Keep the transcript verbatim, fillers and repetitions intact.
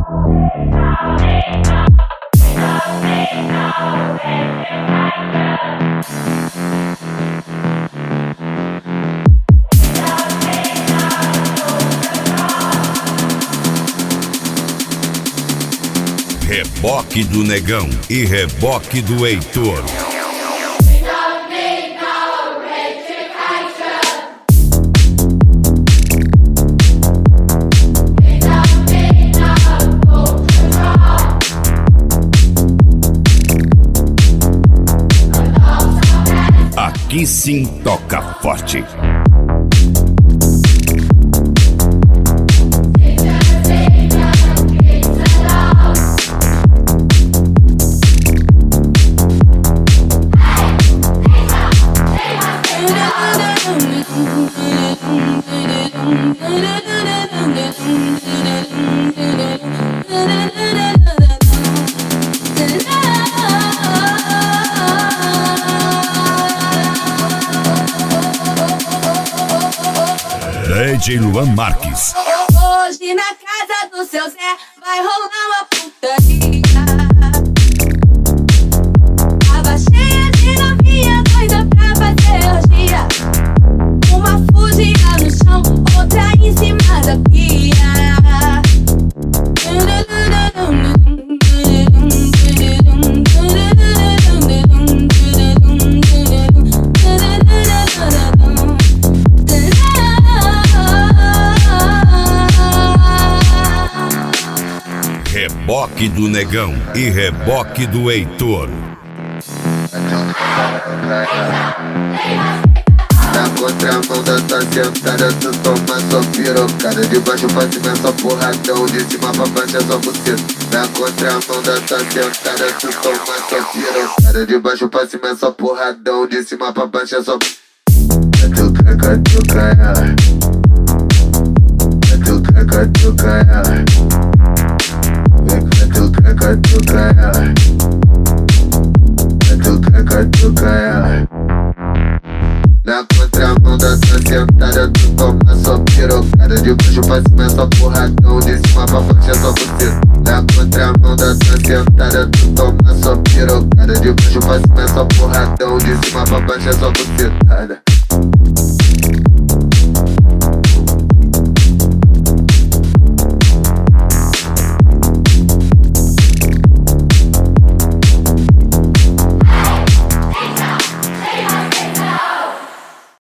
Reboque do Negão e reboque do Heitor. Aqui sim toca forte. D J Luan Marques. Hoje na casa do seu Zé vai rolar uma putaria. Tava cheia de novinha doida pra fazer orgia. Uma fugia no chão, outra em cima da pia. Reboque do Negão e reboque do Heitor. Na contramão da tua sentada, tu toma só pirocada. De baixo pra cima é só porradão, de cima pra baixo é só buceta. Na contramão da tua sentada, tu toma só pirocada. De baixo pra cima é só porradão, de cima pra baixo é só catuca, catuca, ela. Catuca, catuca, ela. Catuca, catuca, ela. Catuca, catuca, ela. Na contramão da tua sentada, tu toma só pirocada. De baixo pra cima é só porradão, de cima pra baixo é só buceta. Na contramão da tua sentada, tu toma só pirocada. De baixo pra cima é só porradão, de cima pra baixo é só bucetada.